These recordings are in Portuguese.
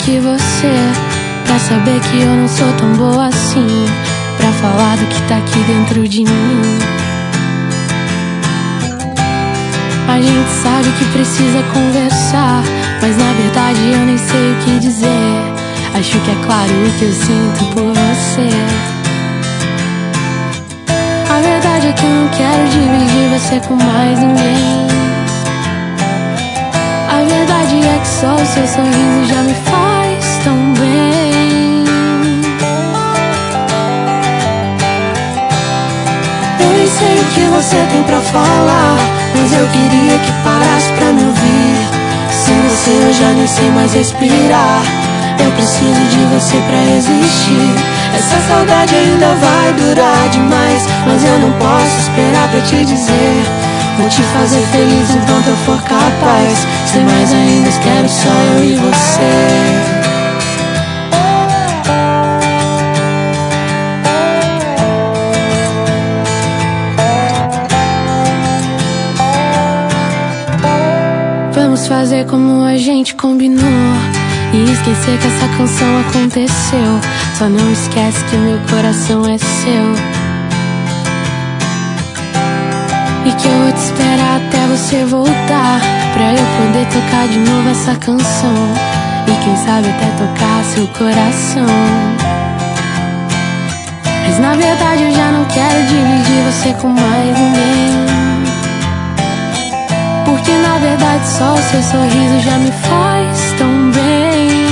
que você, pra saber que eu não sou tão boa assim, pra falar do que tá aqui dentro de mim. A gente sabe que precisa conversar, mas na verdade eu nem sei o que dizer. Acho que é claro o que eu sinto por você. A verdade é que eu não quero dividir você com mais ninguém. A verdade é que só o seu sorriso já me faz tão bem. Eu nem sei o que você tem pra falar, mas eu queria que parasse pra me ouvir. Sem você eu já nem sei mais respirar. Eu preciso de você pra existir. Essa saudade ainda vai durar demais, mas eu não posso esperar pra te dizer. Vou te fazer feliz enquanto eu for capaz. Sem mais ainda, quero só eu e você. Vamos fazer como a gente combinou e esquecer que essa canção aconteceu. Só não esquece que o meu coração é seu e que eu vou te esperar até você voltar, pra eu poder tocar de novo essa canção e quem sabe até tocar seu coração. Mas na verdade eu já não quero dividir você com mais ninguém, porque na verdade só o seu sorriso já me faz tão bem.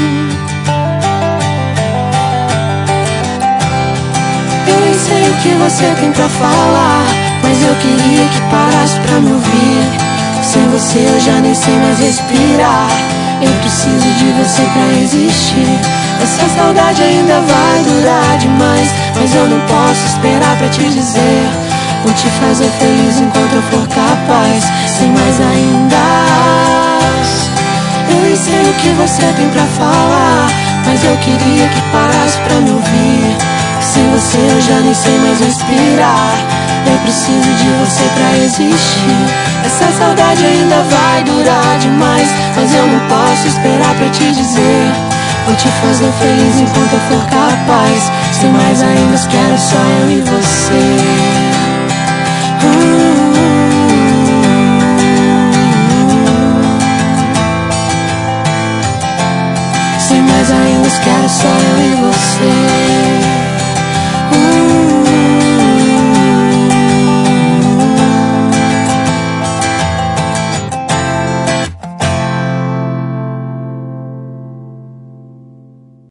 Eu nem sei o que você tem pra falar, mas eu queria que parasse pra me ouvir. Sem você eu já nem sei mais respirar. Eu preciso de você pra existir. Essa saudade ainda vai durar demais, mas eu não posso esperar pra te dizer. Vou te fazer feliz enquanto eu for capaz. Sem mais ainda. Eu nem sei o que você tem pra falar, mas eu queria que parasse pra me ouvir. Sem você eu já nem sei mais respirar. Eu preciso de você pra existir. Essa saudade ainda vai durar demais, mas eu não posso esperar pra te dizer. Vou te fazer feliz enquanto eu for capaz. Sem mais ainda, quero só eu e você. Sem mais ainda, quero só eu e você.